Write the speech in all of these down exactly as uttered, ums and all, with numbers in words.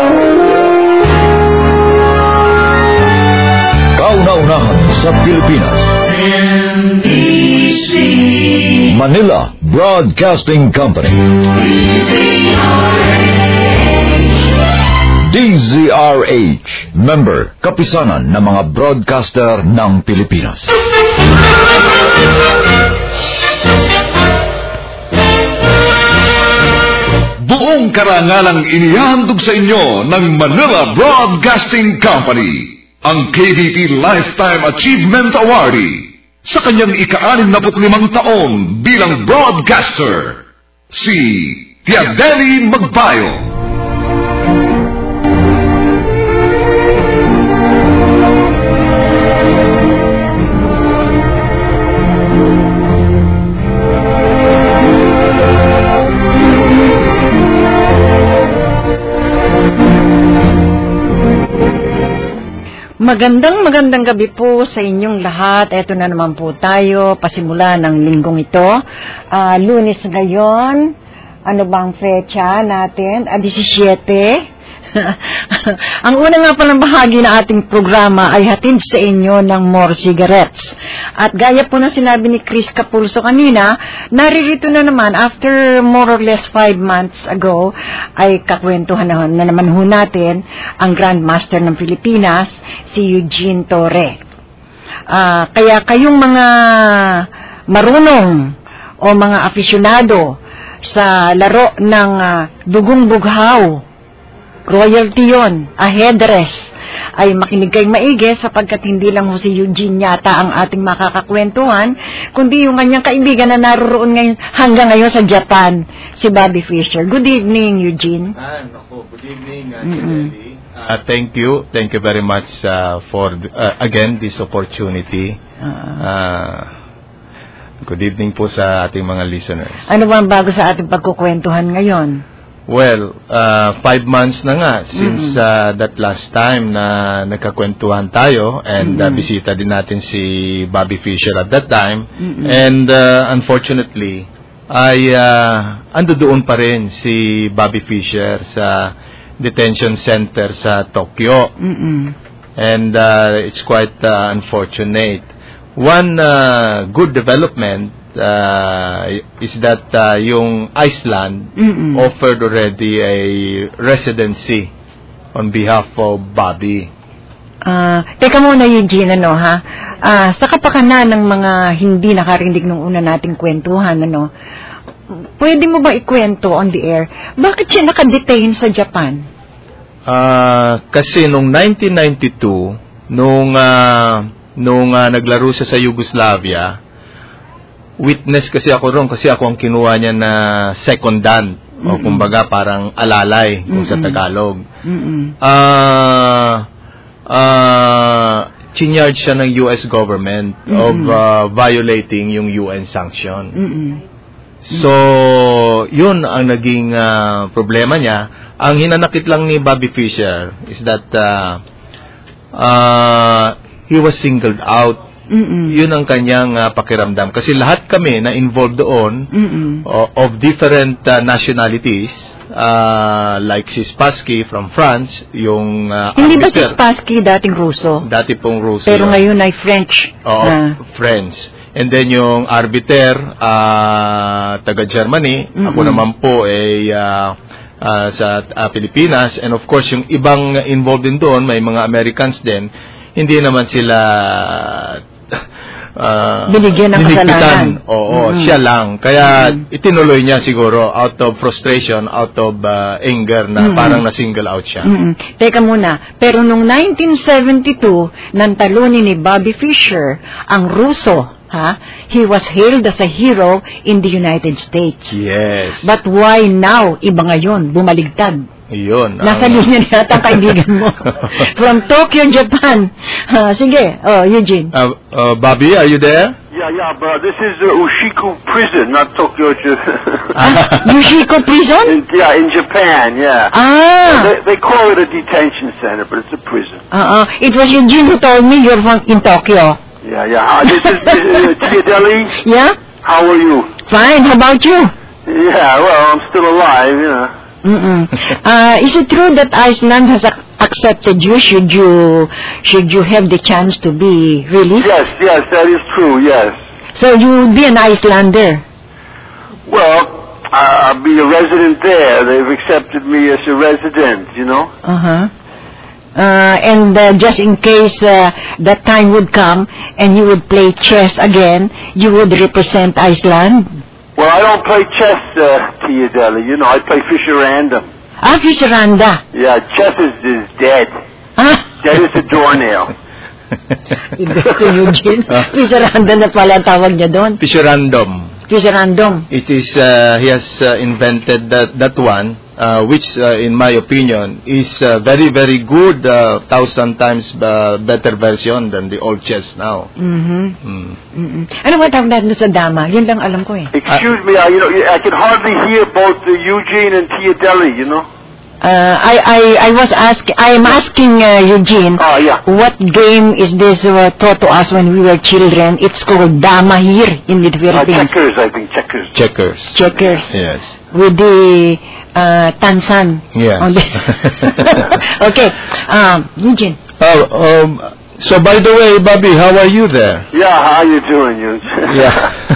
Kauna-unahan sa Pilipinas. M B C Manila Broadcasting Company. D Z R H, member, kapisanan ng mga broadcaster ng Pilipinas. Buong karangalang inihandog sa inyo ng Manila Broadcasting Company, ang K B P Lifetime Achievement Awardee sa kanyang ika-anim na putlimang taon bilang broadcaster, si Tiadeli Magbayo. Magandang magandang gabi po sa inyong lahat. Ito na naman po tayo, pasimula ng linggong ito. Uh, Lunes ngayon, ano bang fecha natin? Ah, seventeen. Ang una nga palang bahagi na ating programa ay hatid sa inyo ng More Cigarettes. At gaya po na sinabi ni Chris Capulso kanina, naririto na naman after more or less five months ago ay kakwentuhan na, na naman ho natin ang Grandmaster ng Pilipinas, si Eugene Torre. Uh, kaya kayong mga marunong o mga afisyonado sa laro ng uh, dugong bughaw, royalty yon, a headdress, ay makinig kay maigi sapagkat hindi lang ho si Eugene yata ang ating makakakwentuhan, kundi yung kanyang kaibigan na naroon ngayon, hanggang ngayon sa Japan, si Bobby Fischer. Good evening, Eugene. Ah, naku, good evening, uh, mm-hmm. uh, Thank you. Thank you very much uh, for, uh, again, this opportunity. Uh-huh. Uh, good evening po sa ating mga listeners. Ano ba ang bago sa ating pagkukwentuhan ngayon? Well, uh, five months na nga since mm-hmm. uh, that last time na nagkakwentuhan tayo and mm-hmm. uh, bisita din natin si Bobby Fischer at that time. Mm-hmm. And uh, unfortunately, ay uh, ando doon pa rin si Bobby Fischer sa detention center sa Tokyo. Mm-hmm. And uh, it's quite uh, unfortunate. One uh, good development Uh, is that uh, yung Iceland Mm-mm. offered already a residency on behalf of Bobby. Uh, teka muna, Eugene, ano, ha? Uh, sa kapakanan ng mga hindi nakarinig nung una nating kwentuhan, ano, pwede mo ba ikwento on the air, bakit siya nakadetain sa Japan? Uh, kasi nung nineteen ninety-two, nung, uh, nung uh, naglaro siya sa Yugoslavia, witness kasi ako ron kasi ako ang kinuha niya na secondant mm-hmm. o kumbaga parang alalay kung mm-hmm. sa Tagalog. Mm-hmm. Uh, uh, chinyarge siya ng U S government mm-hmm. of uh, violating yung U N sanction. Mm-hmm. So, yun ang naging uh, problema niya. Ang hinanakit lang ni Bobby Fischer is that uh, uh, he was singled out. Mm-mm. Yun ang kanyang uh, pakiramdam. Kasi lahat kami na involved doon uh, of different uh, nationalities, uh, like si Spassky from France, yung uh, hindi ba si Spassky dating Ruso? Dati pong Ruso. Pero yun. Ngayon ay French. Oo, uh, French. And then yung arbiter, uh, taga-Germany, Mm-mm. ako naman po ay uh, uh, sa uh, Pilipinas. And of course, yung ibang involved din doon, may mga Americans din, hindi naman sila Uh, binigyan ng kasalanan. Oo, mm-hmm. siya lang. Kaya mm-hmm. itinuloy niya siguro out of frustration, out of uh, anger na mm-hmm. parang na-single out siya. Mm-hmm. Teka muna, pero nung nineteen seventy-two, nang talunin ni Bobby Fischer ang Ruso, ha? He was hailed as a hero in the United States. Yes. But why now? Iba ngayon, bumaligtad. Iyon. Nasa um, linya niya ang kaibigan mo. From Tokyo, Japan. Uh, sige, oh, Eugene. Uh, uh, Bobby, are you there? Yeah, yeah, but this is uh, Ushiko Prison, not Tokyo, Japan. Ah, Ushiko Prison? In, yeah, in Japan, yeah. Ah. Uh, they, they call it a detention center, but it's a prison. Uh-uh. It was Eugene who told me you're from in Tokyo. Yeah, yeah. Uh, this is uh, Tiadeli. Yeah? How are you? Fine, how about you? Yeah, well, I'm still alive, you know. Mm-mm. Uh, is it true that Iceland has ac- accepted you? Should you should you have the chance to be released? Yes, yes, that is true, yes. So you will be an Icelander. Well, I'll be a resident there. They've accepted me as a resident, you know. Uh-huh. Uh, and uh, just in case uh, that time would come and you would play chess again, you would represent Iceland? Well, I don't play chess, uh, Tia Deli. You know, I play Fisher Random. Ah, Fisheranda. Yeah, chess is, is dead. Ah? Dead as a doornail. Iba si Eugene. Fisheranda na pala ang tawag niya doon. Fisherandom. Fisherandom. It is, uh, he has uh, invented that, that one, uh, which, uh, in my opinion, is uh, very, very good, uh, thousand times uh, better version than the old chess now. Mm-hmm. Mm. Mm-hmm. Ano ba tawag natin sa dama? Yun lang alam ko eh. Excuse me, I, you know, I can hardly hear both uh, Eugene and Tia Deli, you know. Uh, I, I, I was asking, I am asking uh, Eugene, Oh, yeah. what game is this uh, taught to us when we were children? It's called Dama here in the Uh, Philippines. checkers, I think, checkers. Checkers. Checkers. Yes. With the uh, tansan. Yes. On the okay. Um, Eugene. Oh, um, so by the way, Bobby, how are you there? Yeah, how you doing, Eugene? Yeah.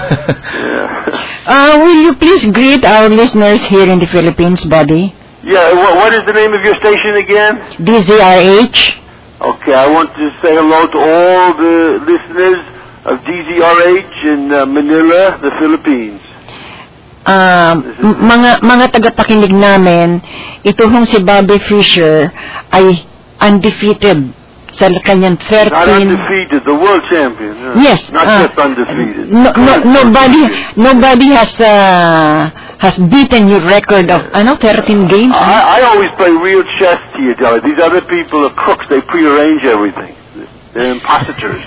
Yeah. Uh, will you please greet our listeners here in the Philippines, Bobby? Yeah, wh- what is the name of your station again? D Z R H. Okay, I want to say hello to all the listeners of D Z R H in uh, Manila, the Philippines. Um, m- mga mga tagapakinig namin, ito hong si Bobby Fischer ay undefeated sa kanyang Not thirteen. undefeated, the world champion. huh? Yes. Not uh, just undefeated. No, no, Current nobody, world champion. nobody has uh, has beaten your record of ano thirteen games. I, I always play real chess to you, Deli. These other people are crooks. They prearrange everything. They're imposters.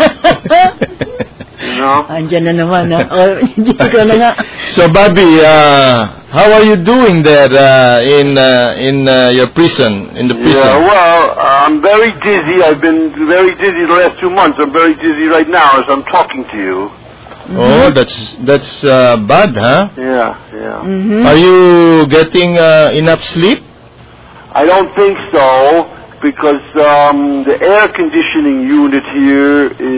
You know? Andiyan na naman. Ha? Oh, ikaw na nga. So, Bobby, uh, how are you doing there uh, in uh, in uh, your prison, in the prison? Yeah, well, I'm very dizzy. I've been very dizzy the last two months. I'm very dizzy right now as I'm talking to you. Oh, that's that's uh, bad, huh? Yeah, yeah. Mhm. Are you getting uh, enough sleep? I don't think so, because um, the air conditioning unit here,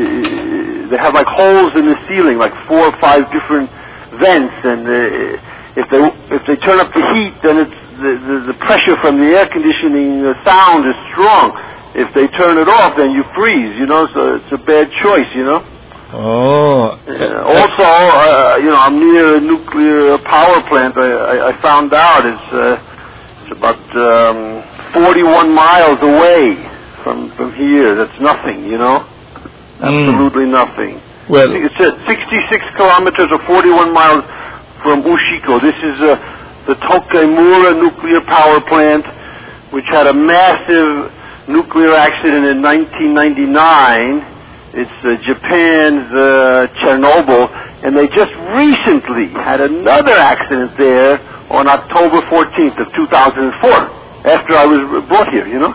uh, they have like holes in the ceiling, like four or five different vents, and uh, if they if they turn up the heat, then it's the, the, the pressure from the air conditioning uh, sound is strong. If they turn it off, then you freeze, you know, so it's a bad choice, you know. Oh. Uh, also, uh, you know, I'm near a nuclear power plant. I, I, I found out it's, uh, it's about um, forty-one miles away from from here. That's nothing, you know, absolutely nothing. Well, It's at sixty-six kilometers or forty-one miles from Ushiko. This is uh, the Tokemura nuclear power plant, which had a massive nuclear accident in nineteen ninety-nine. It's uh, Japan's uh, Chernobyl, and they just recently had another accident there on October fourteenth of two thousand four, after I was brought here, you know.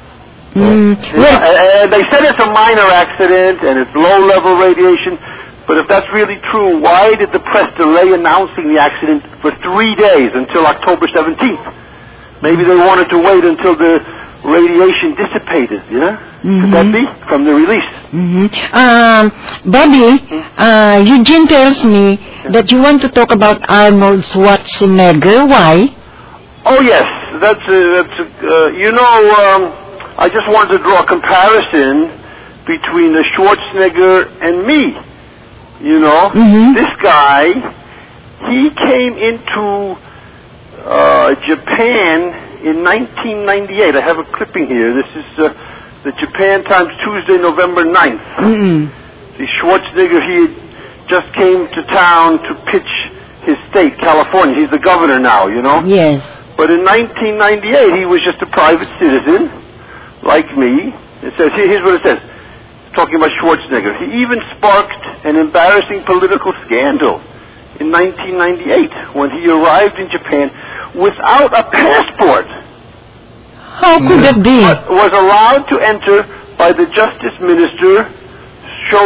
Mm, Yeah, well, and, and they said it's a minor accident, and it's low-level radiation, but if that's really true, why did the press delay announcing the accident for three days until October seventeenth? Maybe they wanted to wait until the radiation dissipated, you know? Could that be? From the release. mhm. Um, Bobby, uh, Eugene tells me that you want to talk about Arnold Schwarzenegger. Why? Oh, yes. That's, a, that's a, uh, you know, um, I just wanted to draw a comparison between the Schwarzenegger and me. You know? Mhm. This guy, he came into uh, Japan in nineteen ninety-eight. I have a clipping here. This is uh, the Japan Times, Tuesday, November ninth. Mm-mm. The Schwarzenegger, he had just came to town to pitch his state, California. He's the governor now, you know. Yes. But in nineteen ninety-eight, he was just a private citizen, like me. It says, here, here's what it says, talking about Schwarzenegger. He even sparked an embarrassing political scandal in nineteen ninety-eight when he arrived in Japan without a passport. How could that be? But was allowed to enter by the Justice Minister,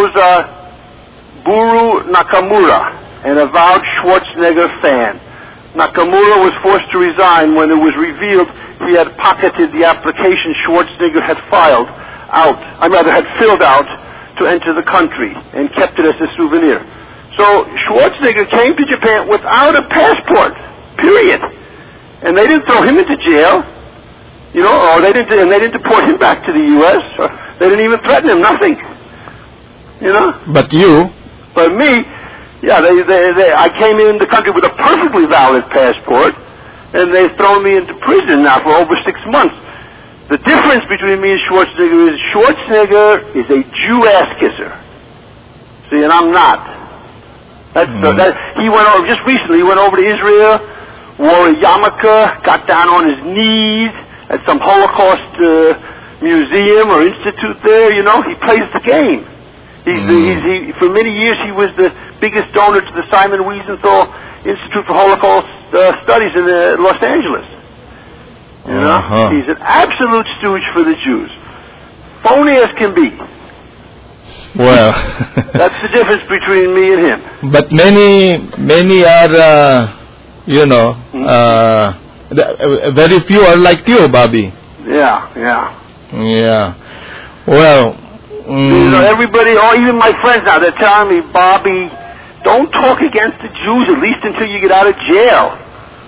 Shoza Buru Nakamura, an avowed Schwarzenegger fan. Nakamura was forced to resign when it was revealed he had pocketed the application Schwarzenegger had filed out, I rather had filled out to enter the country and kept it as a souvenir. So Schwarzenegger came to Japan without a passport, period. And they didn't throw him into jail, you know, or they didn't, and they didn't deport him back to the U S, or they didn't even threaten him, nothing. You know? But you? But me, yeah, they, they, they, I came in the country with a perfectly valid passport, and they've thrown me into prison now for over six months. The difference between me and Schwarzenegger is Schwarzenegger is a Jew ass kisser. See, and I'm not. That's, mm. uh, that, he went over, just recently, he went over to Israel, wore a yarmulke, got down on his knees at some Holocaust uh, museum or institute there, you know, he plays the game. He's, mm. the, he's he, for many years he was the biggest donor to the Simon Wiesenthal Institute for Holocaust uh, Studies in uh, Los Angeles. You know, uh-huh. He's an absolute stooge for the Jews. Phony as can be. Well, that's the difference between me and him. But many, many are, uh, you know, mm-hmm. uh, very few are like you, Bobby. Yeah, yeah. Yeah. Well, mm, you know, everybody, or even my friends now, they're telling me, Bobby, don't talk against the Jews at least until you get out of jail.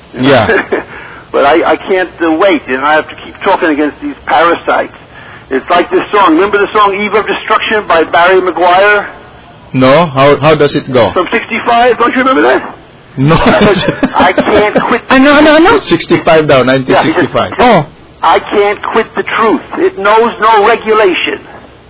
Yeah. But I, I can't uh, wait, and I have to keep talking against these parasites. It's like this song. Remember the song Eve of Destruction by Barry Maguire? No. How how does it go? From sixty-five. Don't you remember that? No. I can't quit. Uh, no, no, no. sixty-five now, nineteen sixty-five. Yeah, oh. I can't quit the truth. It knows no regulation.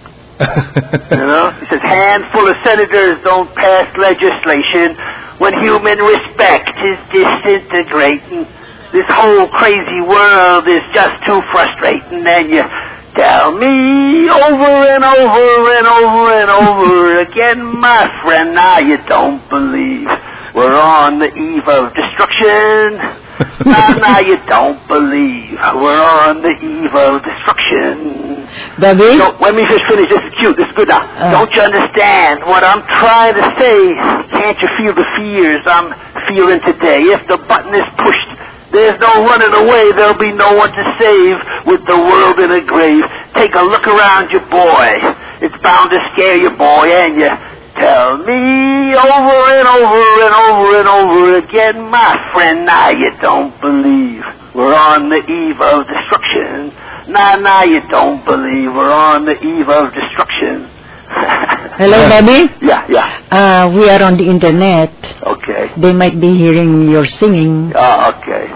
You know? He says, handful of senators don't pass legislation when human respect is disintegrating. This whole crazy world is just too frustrating, and you tell me over and over and over and over again, my friend, now you don't believe we're on the eve of destruction. now, now you don't believe we're on the eve of destruction. Baby? So, let me just finish. This is cute. This is good now. Uh. Don't you understand what I'm trying to say? Can't you feel the fears I'm feeling today? If the button is pushed, there's no running away. There'll be no one to save with the world in a grave. Take a look around you, boy. It's bound to scare you, boy, and you tell me over and over and over and over again, my friend, now you don't believe we're on the eve of destruction. Now, now you don't believe we're on the eve of destruction. Hello, Bobby? Yeah, yeah. Uh, we are on the internet. Okay. They might be hearing your singing. Oh, okay.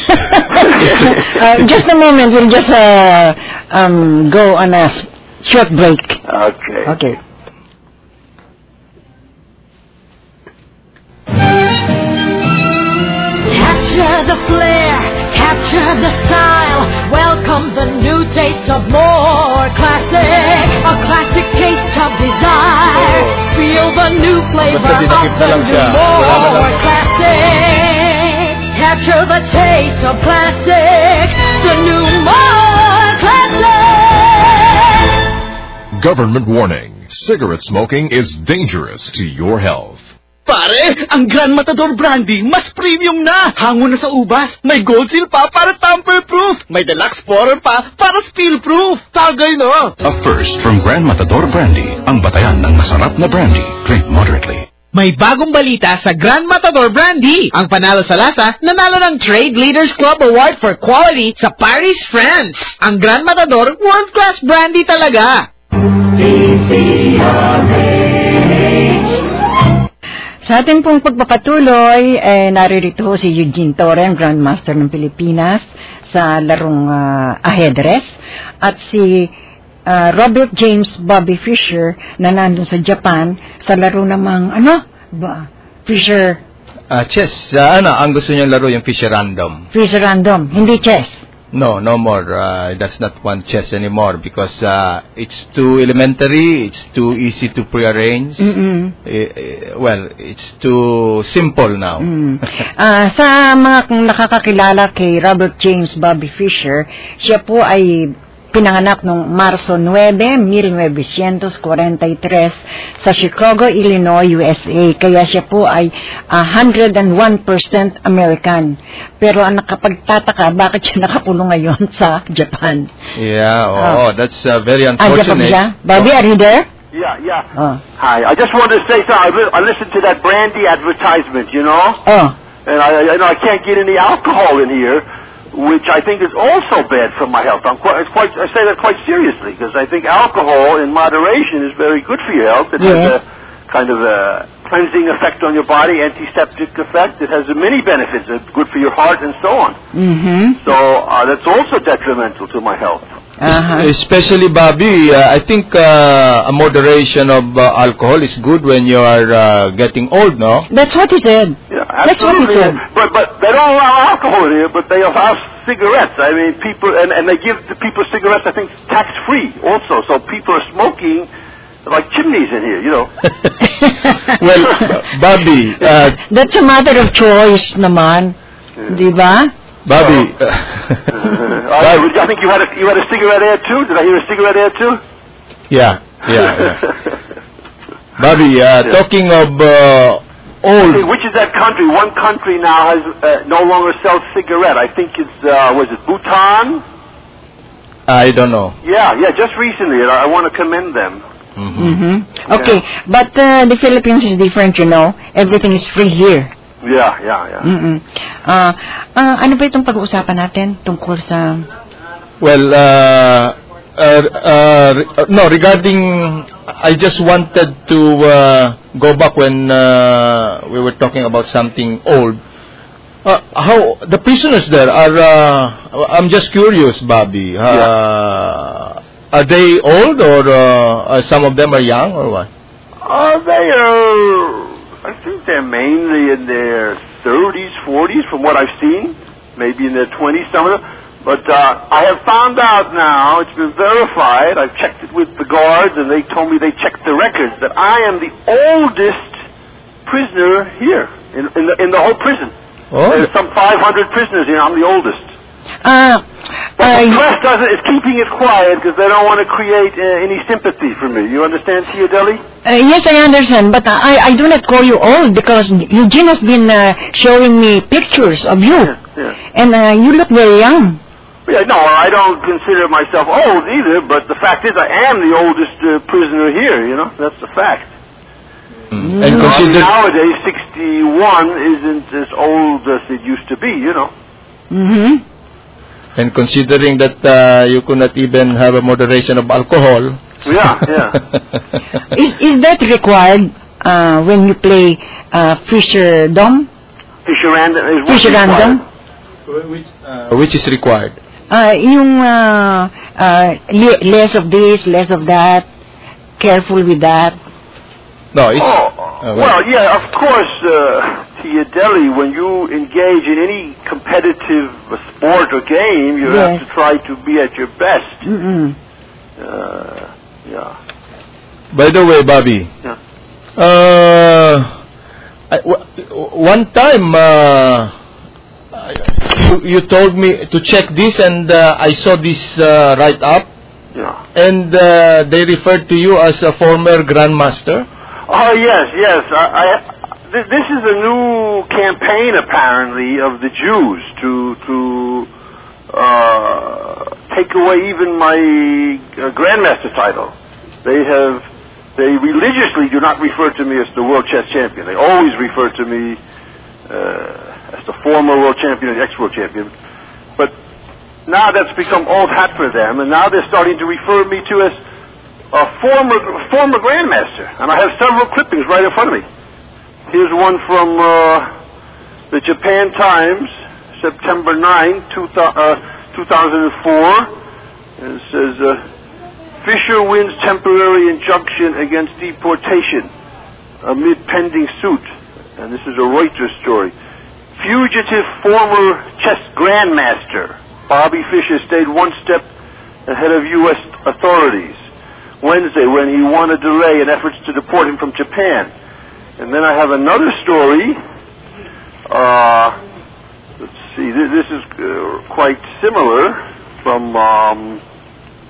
uh, just a moment. We'll just uh, um, go on a short break. Okay. Okay. Capture the flair, capture the style. Welcome the new taste of more classic. A classic taste of desire. Feel the new flavor of the new more classic. Capture the taste of classic. The new more classic. Government warning. Cigarette smoking is dangerous to your health. Pare, ang Grand Matador Brandy, mas premium na. Hango na sa ubas. May gold seal pa para tamper-proof. May deluxe pourer pa para spill-proof. Tagay na. A first from Grand Matador Brandy. Ang batayan ng masarap na brandy. Drink moderately. May bagong balita sa Grand Matador Brandy. Ang panalo sa lasa, nanalo ng Trade Leaders Club Award for Quality sa Paris, France. Ang Grand Matador, world-class brandy talaga. Sa ating pong pagpapatuloy, eh, naririto si Eugene Torre, ang Grandmaster ng Pilipinas sa larong uh, ajedrez, at si uh, Robert James Bobby Fischer na nandun sa Japan sa laro namang, ano, ba, Fischer... Uh, chess, uh, ano, ang gusto niya laro yung Fischer Random. Fischer Random, hindi chess. No, no more. Uh, that's not one chess anymore because uh, it's too elementary. It's too easy to prearrange. Uh, uh, well, it's too simple now. Mm. uh, sa mga nakakakilala kay Robert James Bobby Fischer, siya po ay pinanganak noong Marso nuwebe, mil novecientos cuarenta y tres sa Chicago, Illinois, U S A. Kaya siya po ay uh, one hundred one percent American. Pero ang nakapagtataka, bakit siya nakakulong ngayon sa Japan? Yeah, oh, Oh. that's uh, very Ah, Japan unfortunate. siya? Bobby, are you there? Yeah, yeah. Oh. Hi. I just wanted to say something. I, li- I listened to that brandy advertisement, you know, Oh. and I, I, you know, I can't get any alcohol in here, which I think is also bad for my health. I'm quite, it's quite I say that quite seriously because I think alcohol in moderation is very good for your health. It Yeah. has a kind of a cleansing effect on your body, antiseptic effect. It has many benefits. It's good for your heart and so on. Mm-hmm. So uh, that's also detrimental to my health. Uh-huh. Especially, Bobby, uh, I think uh, a moderation of uh, alcohol is good when you are uh, getting old, no? That's what he said. Yeah, That's what he absolutely. said. But but they don't allow alcohol here, but they allow cigarettes. I mean, people and, and they give the people cigarettes, I think, tax free also. So people are smoking like chimneys in here, you know. Well, Bobby, uh, That's a matter of choice naman. Di ba? Bobby, uh, I think you had a you had a cigarette ad too. Did I hear a cigarette ad too? yeah, yeah, yeah. Bobby, uh, talking of uh, old, Okay, which is that country? One country now has uh, no longer sells cigarette. I think it's uh, was it Bhutan? I don't know. Yeah, yeah. Just recently, and I, I want to commend them. Mhm. Mm-hmm. Okay, but uh, the Philippines is different, you know. Everything is free here. Yeah, yeah, yeah. Mm-mm. Uh, uh, ano ba itong pag-uusapan natin tungkol sa... Well, uh, uh, uh, re- no, regarding, I just wanted to uh, go back when uh, we were talking about something old. Uh, how the prisoners there are? Uh, I'm just curious, Bobby. Uh, Are they old, or uh, uh, some of them are young, or what? Uh, they are, I think they're mainly in their thirties, forties, from what I've seen. Maybe in their twenties, some of them. But uh, I have found out now, it's been verified, I've checked it with the guards, and they told me they checked the records, that I am the oldest prisoner here, in, in, the, in the whole prison. Oh, There's some five hundred prisoners here, I'm the oldest. Uh, But the uh, press doesn't, is keeping it quiet because they don't want to create uh, any sympathy for me. You understand, Theodeli? uh, yes, I understand, but I, I do not call you old because Eugene has been uh, showing me pictures of you. Yeah, yeah. And uh, you look very young. Yeah, no, I don't consider myself old either, but the fact is I am the oldest uh, prisoner here, you know? That's the fact. Mm. And You know, I mean, consider, nowadays, sixty-one isn't as old as it used to be, you know? Mm-hmm. and considering that uh, you could not even have a moderation of alcohol. Yeah, yeah. Is, is that required uh, when you play uh, Fisher Dom? Fisher Random is what's Fisher Random? required. Which, uh, which is required? Uh, yung uh, uh, le- less of this, less of that, careful with that. No, it's... Oh, uh, well, yeah, of course, uh, Theodeli, when you engage in any competitive sport or game, you Yes. have to try to be at your best. Mm-mm. Uh, yeah. By the way, Bobby, Yeah. uh, I, w- one time uh, you, you told me to check this, and uh, I saw this uh, write-up, Yeah. and uh, they referred to you as a former grandmaster. Oh, yes, yes. I, I, th- this is a new campaign, apparently, of the Jews to to uh, take away even my uh, grandmaster title. They have, they religiously do not refer to me as the world chess champion. They always refer to me uh, as the former world champion and ex-world champion. But now that's become old hat for them, and now they're starting to refer me to as a former former grandmaster, and I have several clippings right in front of me. Here's one from uh, the Japan Times, September ninth, two thousand four. It says, uh, Fisher wins temporary injunction against deportation amid pending suit. And this is a Reuters story. Fugitive former chess grandmaster Bobby Fischer stayed one step ahead of U S authorities Wednesday when he won a delay in efforts to deport him from Japan. And then I have another story. Uh, let's see, this, this is uh, quite similar from um,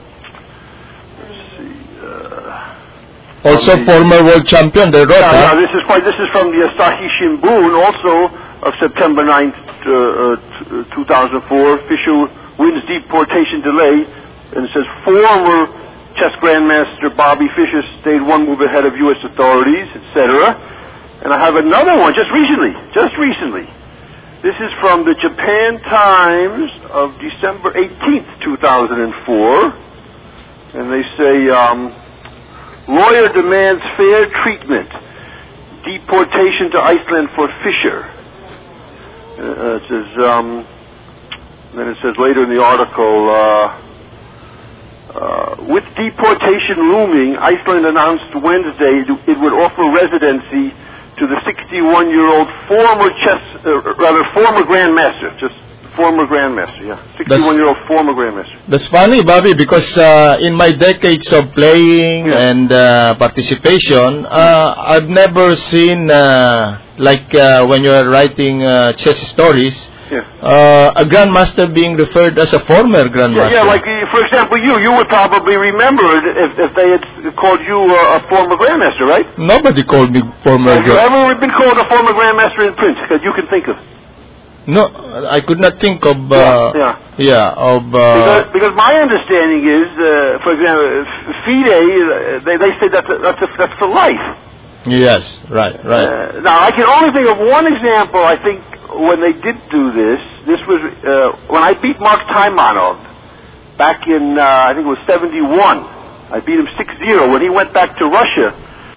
Also the- former world champion, De Yeah, yeah, Rota. this is quite, this is from the Asahi Shimbun, also of September ninth, uh, uh, t- uh, two thousand four. Fisher wins deportation delay, and it says former chess grandmaster Bobby Fischer stayed one move ahead of U S authorities, et cetera. And I have another one just recently, just recently. This is from the Japan Times of December eighteenth, two thousand four, and they say, um, lawyer demands fair treatment. Deportation to Iceland for Fisher. Uh, it says, um, then it says later in the article, uh, uh, with deportation looming, Iceland announced Wednesday it would offer residency to the sixty-one-year-old former chess, uh, rather former grandmaster, just former grandmaster, yeah, sixty-one-year-old former grandmaster. That's funny, Bobby, because uh, in my decades of playing Yeah. and uh, participation, uh, I've never seen, uh, like uh, when you're writing uh, chess stories, Yeah. uh, a grandmaster being referred as a former Yeah, grandmaster. yeah, like, uh, for example, you, you would probably remember it if, if they had called you uh, a former grandmaster, right? Nobody called me former Have you grandmaster. ever been called a former grandmaster in print that you can think of? No, I could not think of, uh, Yeah, yeah, of, Because, uh, because my understanding is, uh, for example, F- FIDE, uh, they, they say that's, a, that's, a, that's for life. yes, right, right. Uh, now, I can only think of one example, I think, when they did do this. This was uh, when I beat Mark Taimanov back in, uh, I think it was seventy-one. I beat him six zero when he went back to Russia